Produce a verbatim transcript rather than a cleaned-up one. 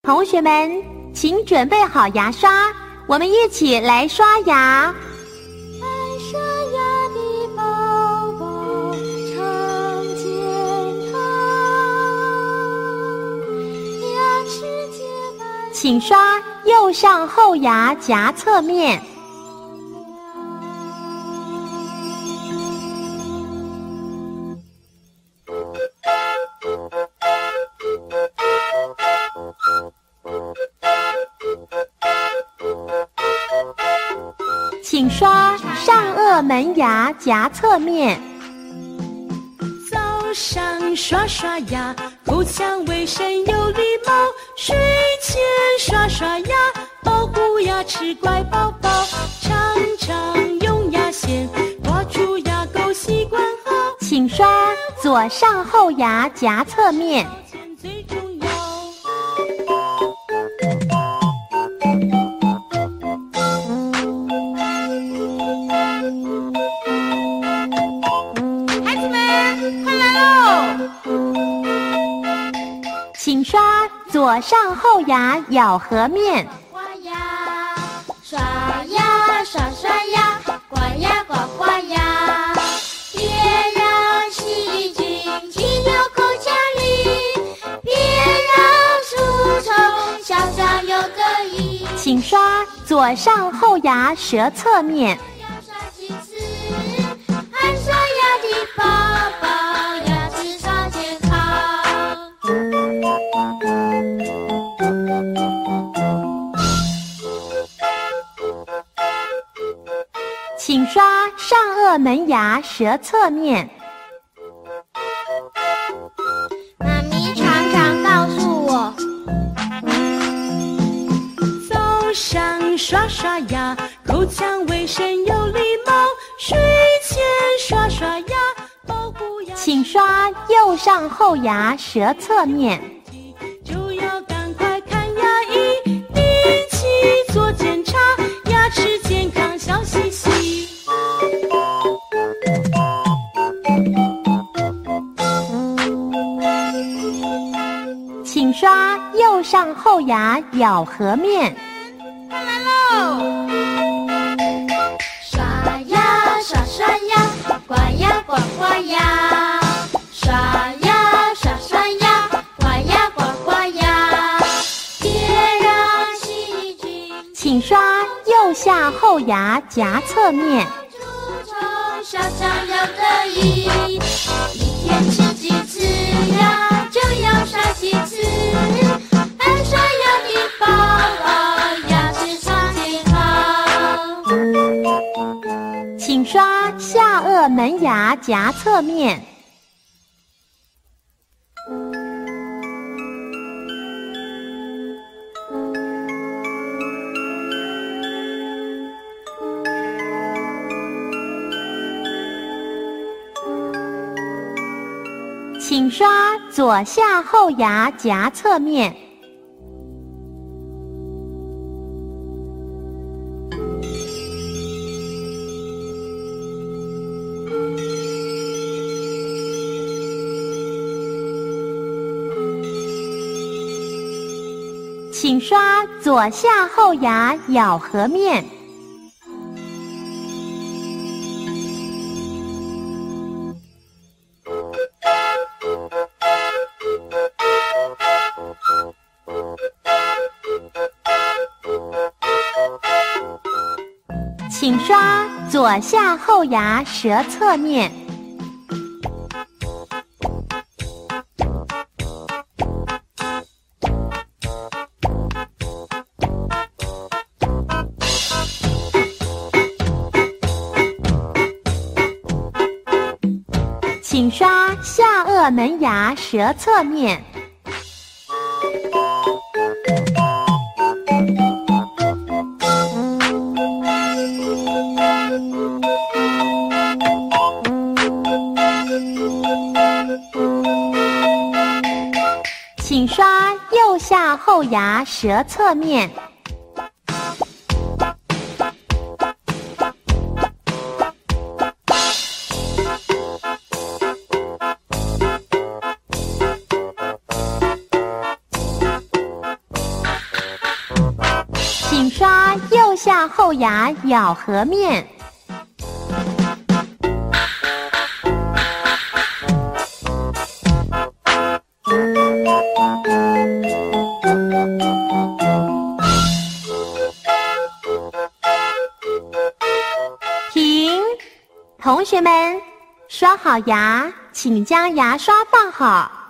同学们，请准备好牙刷，我们一起来刷牙。 爱刷牙的宝宝常健康，牙齿洁白。 请刷右上后牙夹侧面。请刷上颚门牙夹侧面。 早上刷刷牙，口腔卫生有礼貌。睡前刷刷牙，保护牙齿乖宝宝。常常用牙线刮出牙垢，习惯好。 请刷左上后牙夹侧面。 最重要。 请刷左上后牙咬合面。 刷牙，刷牙，刷刷牙，刮牙刮刮牙，别让细菌进入口腔里，别让蛀虫小小有个异。 请刷左上后牙舌侧面。 要刷几次？爱刷牙的宝宝，牙齿超健康。 请刷上颚门牙舌侧面。 妈咪常常告诉我， 早上刷刷牙，口腔卫生有礼貌。睡前刷刷牙，保护牙。 请刷右上后牙舌侧面。 就要赶快看牙医，定期做检查，牙齿健康笑嘻嘻。 请刷右上后牙咬合面。 快来喽！刷牙，刷刷牙，刮牙刮刮牙，刷牙，刷刷牙，刮牙刮刮牙，别让细菌。 请刷右下后牙夹侧面。 蛀虫小小有个异，一天吃几次牙就要刷几次。爱刷牙的宝宝，牙齿超健康。 请刷下颚门牙夹侧面。请刷左下后牙夹侧面。请刷左下后牙咬合面。请刷左下后牙舌侧面。请刷下颚门牙舌侧面。请刷右下后牙舌侧面。 请刷右下后牙咬合面。停！同学们，刷好牙，请将牙刷放好。